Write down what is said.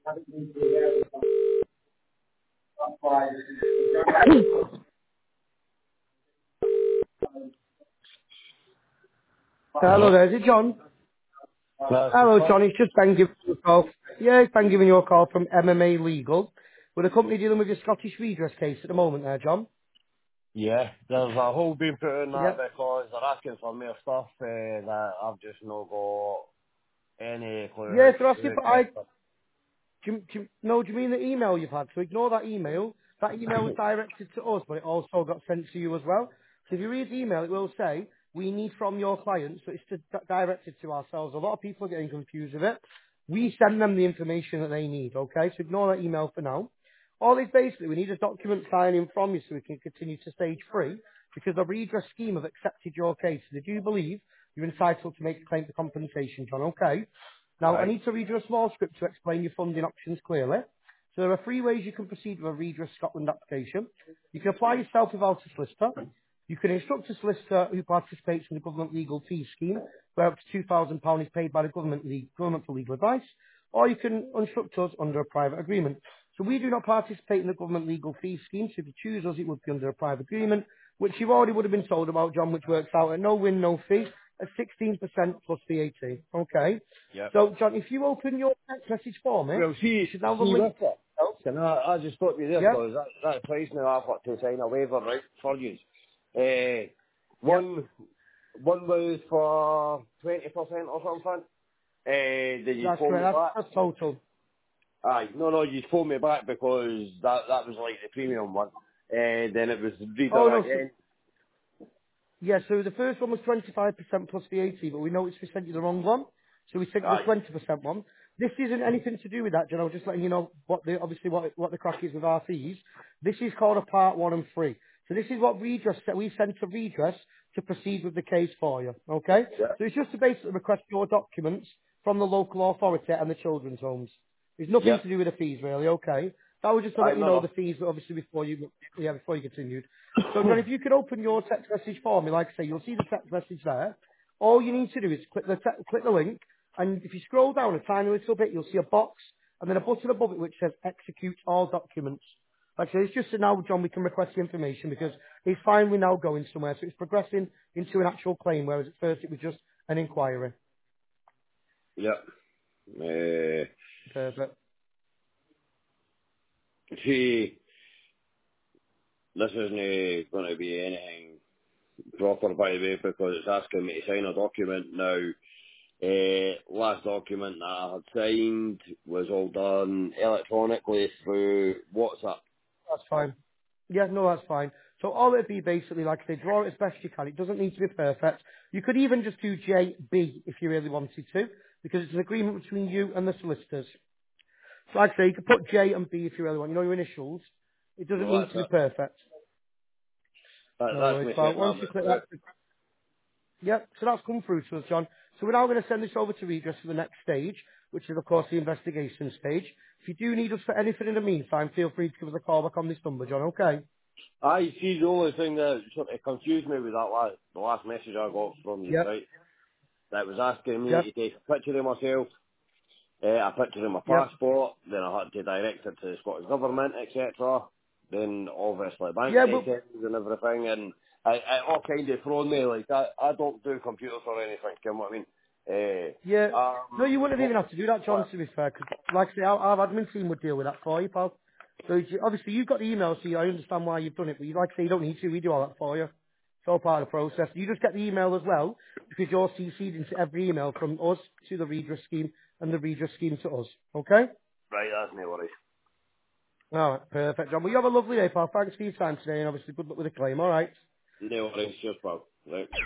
Hello Hello? there, is it John? That's the Hello call? John, it's just Ben giving you a call. Yeah, it's Ben giving you a call from MMA Legal. We're the company dealing with your Scottish redress case at the moment there, John. Yeah, there's a hole being put in that Yeah. because they're asking for more stuff that I've just not got any clue how Yeah, to so that's do, it, but I, etc. no, do you mean the email you've had? So ignore that email. That email was directed to us, but it also got sent to you as well. So if you read the email, it will say, we need from your client, so it's directed to ourselves. A lot of people are getting confused with it. We send them the information that they need, okay? So ignore that email for now. All is basically, we need a document signing from you so we can continue to stage 3, because the redress scheme have accepted your case. They do believe you're entitled to make a claim for compensation, John, okay? Now, I Right. need to read you a small script to explain your funding options clearly. So there are 3 ways you can proceed with a Redress Scotland application. You can apply yourself without a solicitor. You can instruct a solicitor who participates in the government legal fee scheme, where up to £2,000 is paid by the government for legal advice. Or you can instruct us under a private agreement. So we do not participate in the government legal fee scheme, so if you choose us, it would be under a private agreement, which you already would have been told about, John, which works out at no win, no fee, at 16% plus VAT. Okay? Yep. So, John, if you open your text message for me, Well, you see, should have a see link. with it. Oh, Can I just stop you there yep, because that place now I've got to sign a waiver, right, for you. Uh, yep, one, one was for 20% or something. Did you that's phone me correct. back? That's total. Aye, no, you phoned me back because that was like the premium one. Then it was Oh, redone no, so, again. yeah, so the first one was 25% plus VAT, but we noticed we sent you the wrong one, so we sent you the Aye, 20% one. This isn't anything to do with that, John. I was just letting you know obviously what the crack is with our fees. This is called a part 1 and 3. So this is what we sent to redress to proceed with the case for you, okay? yeah, So it's just to basically request your documents from the local authority and the children's homes. There's nothing yeah. to do with the fees, really. Okay. That was just to Aye, let you know no, the fees, obviously before you continued. So, John, if you could open your text message for me, like I say, you'll see the text message there. All you need to do is click the link, and if you scroll down a tiny little bit, you'll see a box, and then a button above it which says execute all documents. Like I say, it's just so now, John, we can request the information because it's finally now going somewhere, so it's progressing into an actual claim, whereas at first it was just an inquiry. yeah. Perfect. See, this isn't going to be anything proper, by the way, because it's asking me to sign a document now. Last document that I had signed was all done electronically through WhatsApp. That's fine. Yeah, no, that's fine. So all it'd be basically, like I say, draw it as best you can. It doesn't need to be perfect. You could even just do JB if you really wanted to, because it's an agreement between you and the solicitors. So like I say, you could put J and B if you really want. You know your initials. It doesn't No, need that's to be it. perfect. No That's worries, me pal. setting that Once you bit click through. that, yep, so that's come through to us, John. So we're now going to send this over to Redress for the next stage, which is, of course, the investigation stage. If you do need us for anything in the meantime, feel free to give us a call back on this number, John, okay? I see the only thing that sort of confused me with the last message I got from you, Yep, right? That was asking me yep, to take a picture of myself, a picture of my yep. passport, then I had to direct it to the Scottish Government, etc. Then obviously bank Yeah, but details and everything, and it all kind of thrown me, like I don't do computers or anything, you know what I mean? yeah, no, you wouldn't What, even have to do that, John, what, to be fair, because, like I say, our admin team would deal with that for you, pal. So, obviously, you've got the email, so I understand why you've done it, but like I say, you don't need to. We do all that for you. It's all part of the process. You just get the email as well, because you're CC'd into every email from us to the redress scheme and the redress scheme to us. Okay? right, that's no worries. All right, perfect, John. Well, you have a lovely day, pal. Thanks for your time today, and obviously good luck with the claim, all right? No worries, just pal. Right.